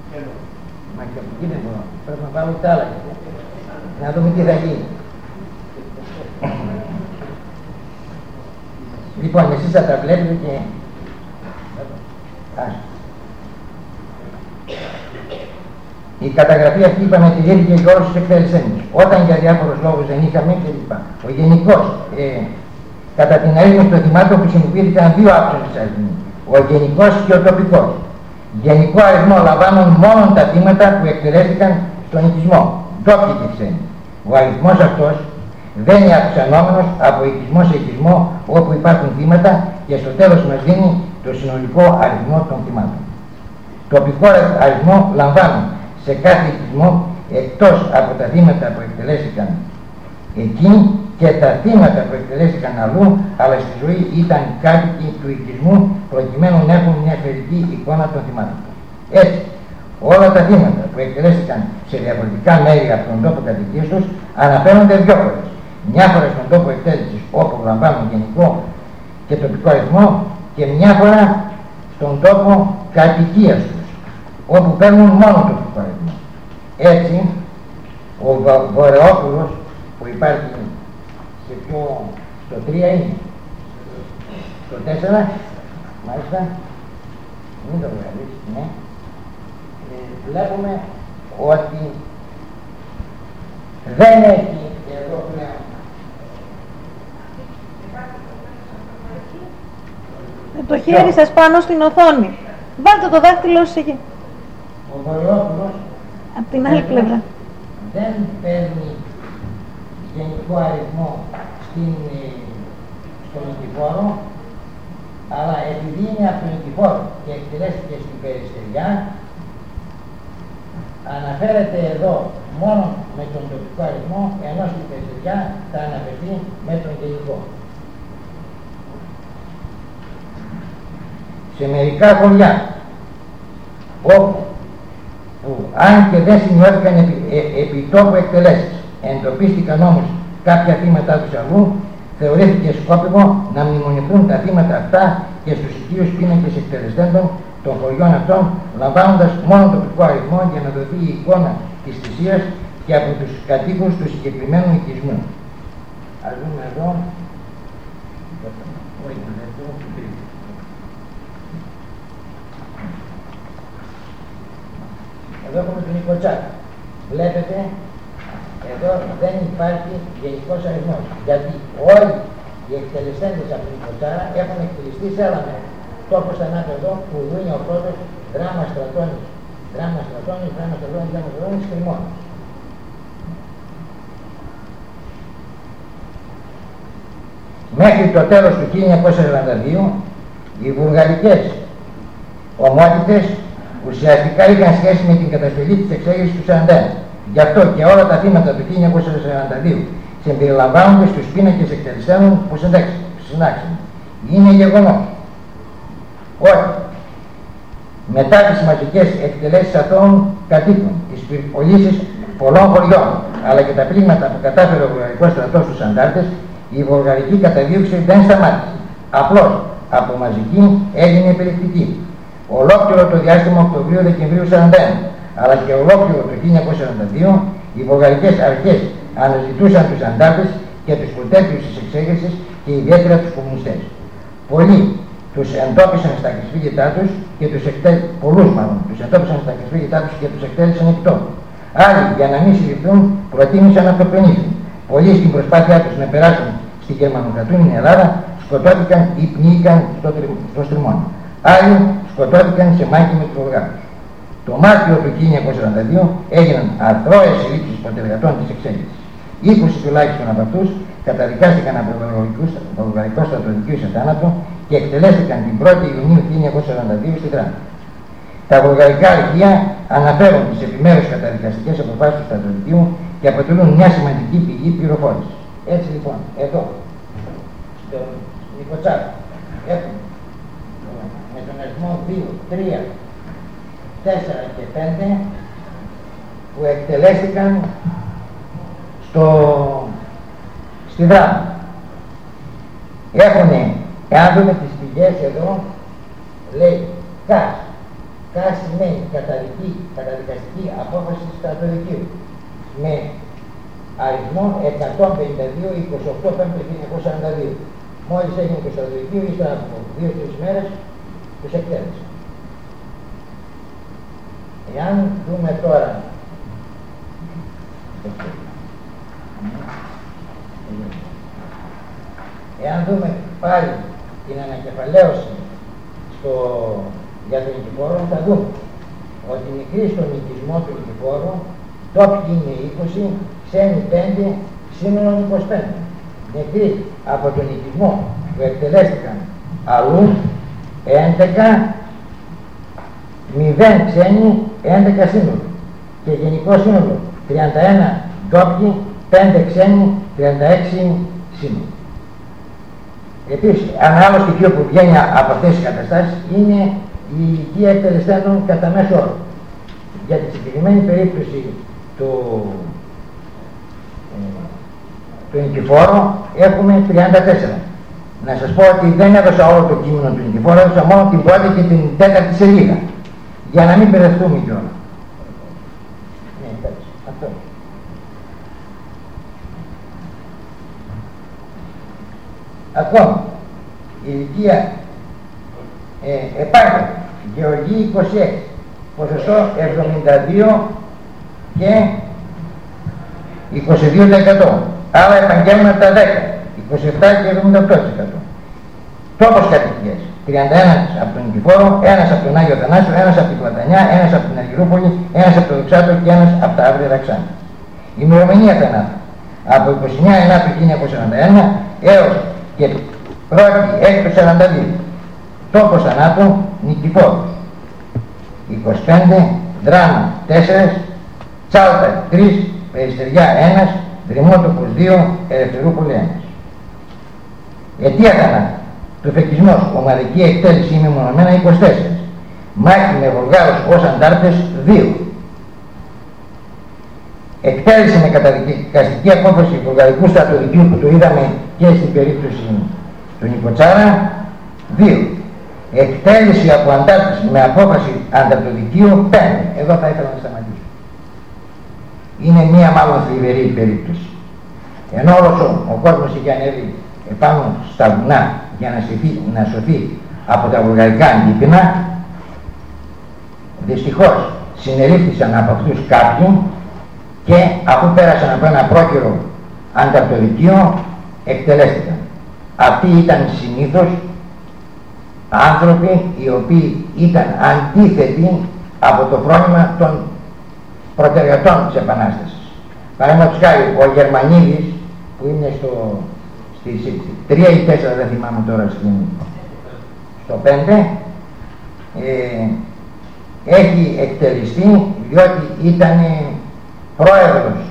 Μα και από εκεί δεν μπορώ. Πρέπει να βάλω τα άλλα. Να δούμε τι θα γίνει. Λοιπόν, εσείς θα τα βλέπετε και... Η καταγραφή αυτή, είπαμε, τηρήθηκε για όλους τους εκτελεσέντες. Όταν για διάφορους λόγους δεν είχαμε κλπ. Ο γενικός, κατά την αρρύθμιση των θυμάτων χρησιμοποιήθηκαν δύο άψογες αριθμοί. Ο γενικός και ο τοπικός. Γενικό αριθμό λαμβάνουν μόνο τα θύματα που εκτελέστηκαν στον οικισμό, ντόπιοι και ξένοι. Ο αριθμός αυτός δεν είναι αυξανόμενος από οικισμό σε οικισμό όπου υπάρχουν θύματα και στο τέλος μας δίνει το συνολικό αριθμό των θυμάτων. Τοπικό αριθμό λαμβάνουν σε κάθε οικισμό εκτός από τα θύματα που εκτελέστηκαν εκεί και τα θύματα που εκτελέστηκαν αλλού, αλλά στη ζωή ήταν κάτοικοι του οικισμού προκειμένου να έχουν μια σφαιρική εικόνα των θυμάτων. Έτσι, όλα τα θύματα που εκτελέστηκαν σε διαφορετικά μέρη από τον τόπο κατοικίας τους αναφέρονται δύο φορές. Μια φορά στον τόπο εκτέλεσης όπου λαμβάνουν γενικό και τοπικό αριθμό και μια φορά στον τόπο κατοικίας τους όπου παίρνουν μόνο τοπικό αριθμό. Έτσι, ο Βορειόπουλος που υπάρχει στο 3 είναι, στο 4, μάλιστα, μην το βγάλεις, ναι. Βλέπουμε ότι δεν έχει εδώ πλέον. Το χέρι σας πάνω στην οθόνη. Βάλτε το δάχτυλο σας εκεί. Ο Βορειόπουλος από την άλλη πλευρά δεν παίρνει γενικό αριθμό στον νικηφόρο, αλλά επειδή είναι από τον νικηφόρο και εκτελέστηκε στην Περιστεριά, αναφέρεται εδώ μόνο με τον τοπικό αριθμό, ενώ στην Περιστεριά θα αναφερθεί με τον γενικό. Σε μερικά χωριά, όπου αν και δεν σημειώθηκαν επί τόπου εκτελέσεις, εντοπίστηκαν όμως κάποια θύματα τους αλλού, θεωρήθηκε σκόπιμο να μνημονηθούν τα θύματα αυτά και στους οικείους πίνακες εκτελεστέντων των χωριών αυτών, λαμβάνοντας μόνο τοπικό αριθμό για να δοθεί η εικόνα της θυσίας και από τους κατοίκους του συγκεκριμένου οικισμού. Ας δούμε εδώ. Εδώ έχουμε τον Νικοτσάκα. Βλέπετε, εδώ δεν υπάρχει γενικός αριθμός. Γιατί όλοι οι εκτελεστέντες από την Νικοτσάρα έχουν εκτελεστεί σε άλλα μέρη. Τόπος θανάτου εδώ που είναι ο πρώτος δράμα στρατώνης, δράμα στρατώνης, Κρημώνας. Μέχρι το τέλος του 1942 οι βουλγαρικές ομότητες ουσιαστικά είχαν σχέση με την καταστολή της εξέγερσης του 1941. Γι' αυτό και όλα τα θύματα του 1942 συμπεριλαμβάνονται στους πίνακες εκτελεστέντων που συνάξαν. Είναι γεγονός ότι μετά τις μαζικές εκτελέσεις αθώων κατοίκων, τις πυρπολίσεις πολλών χωριών, αλλά και τα πλήγματα που κατάφερε ο βουλγαρικός στρατός στους αντάρτες, η βουλγαρική καταδίωξη δεν σταμάτησε. Απλώς από μαζική έγινε επιλεκτική. Ολόκληρο το διάστημα Οκτωβρίου-Δεκεμβρίου 1941, αλλά και ολόκληρο το 1942, οι βουλγαρικές αρχές αναζητούσαν τους αντάρτες και τους πρωτεύτριους της εξέγερσης και ιδιαίτερα τους κομμουνιστές. Πολλοί τους εντόπισαν στα κρυσφύγητά τους και τους εκτέλεσαν επί τόπου. Άλλοι, για να μην συλληφθούν, προτίμησαν να αυτοπενήσουν. Πολλοί στην προσπάθειά τους να περάσουν στη γερμανοκρατούμενη Ελλάδα σκοτώθηκαν ή πνίγηκαν στο στριμώνι. Άλλοι σκοτώθηκαν σε μάχη με τους Βουλγάρους. Το Μάρτιο του 1942 έγιναν αθρώες συλλήψεις πρωτεργατών της εξέγερσης. 20 τουλάχιστον από αυτούς καταδικάστηκαν από το βουλγαρικό στρατοδικείο σε θάνατο και εκτελέστηκαν την 1η Ιουνίου 1942 στη Δράμα. Τα βουλγαρικά αρχεία αναφέρουν τις επιμέρους καταδικαστικές αποφάσεις του στρατοδικείου και αποτελούν μια σημαντική πηγή πληροφόρησης. Έτσι λοιπόν, εδώ, στο Νικοτσάκα, έχουμε με τον αριθμό 2, 3, 4 και 5 που εκτελέστηκαν στη Δράμα. Έχουνε, εάν δούμε τις πηγές εδώ, λέει ΚΑΣ, Κα σημαίνει καταδικαστική απόφαση στρατοδικείου με αριθμό 152-28-1942. Μόλις έγινε το στρατοδικείο, ύστερα από 2-3 μέρες τους εκτέλεσαν. Εάν δούμε τώρα πάλι την ανακεφαλαίωση για τον Νικηφόρο, θα δούμε ότι νεκροί στον νοικισμό του Νικηφόρου τόπιοι είναι 20, ξένοι 5, σύνολο 25. Νεκροί από τον νοικισμό που εκτελέστηκαν αλλού 11, 0 ξένοι, 11 σύνολο. Και γενικό σύνολο 31 ντόπιοι, 5 ξένοι, 36 σύνολο. Επίσης, ένα άλλο στοιχείο που βγαίνει από αυτές τις καταστάσεις είναι η ηλικία εκτελεστέντων κατά μέσο όρο. Για τη συγκεκριμένη περίπτωση του Νικηφόρου έχουμε 34. Να σας πω ότι δεν έδωσα όλο το κείμενο του Νικηφόρου, έδωσα μόνο την πρώτη και την τέταρτη σελίδα, για να μην μπερδευτούμε κιόλας. Ναι, εντάξει, αυτό. Ακόμα, η ηλικία επάγγελμα, Γεωργή 26, ποσοστό 72 και 22%. Άλλα επαγγέλματα 10, 27 και 78%. Τόπος κατοικίας, 31 από τον Νικηφόρο, ένας από τον Άγιο Θανάσιο, ένας από την Πλατανιά, ένας από την Αργυρούπολη, ένας από το Δοξάτο και ένας από τα Αύρια Ραξάνη. Ημερομηνία θανάτου, από 29 Ενάτου 1941 έως και 1η Έκτου 42. Τόπος θανάτου Νικηφόρος 25, Δράμα 4, Τσάλτα 3, Περιστεριά 1, Δρυμότοπος 2, Ελευθερούπολη 1. Αιτία θανάτου, τουφεκισμός, ομαδική εκτέλεση ή μεμονωμένα 24. Μάχη με Βουλγάρους ως αντάρτες 2. Εκτέλεση με καταδικαστική απόφαση βουλγαρικού στρατοδικείου που το είδαμε και στην περίπτωση του Νικοτσάρα 2. Εκτέλεση από αντάρτες με απόφαση ανταρτοδικείου 5. Εδώ θα ήθελα να σταματήσω. Είναι μία μάλλον θλιβερή περίπτωση. Ενώ όλος ο κόσμος είχε ανέβει επάνω στα βουνά για να σωθεί από τα βουλγαρικά αντίπεινα, δυστυχώς συνελήφθησαν από αυτούς κάποιοι και αφού πέρασαν από ένα πρόκειρο ανταρτοδικείο εκτελέστηκαν. Αυτοί ήταν συνήθως άνθρωποι οι οποίοι ήταν αντίθετοι από το φρόνημα των προτεραιοτών της Επανάστασης. Παραδείγματος χάρη ο Γερμανίδης που είναι στη 3 ή 4, δεν θυμάμαι τώρα, στο 5, έχει εκτελεστεί διότι ήταν πρόεδρος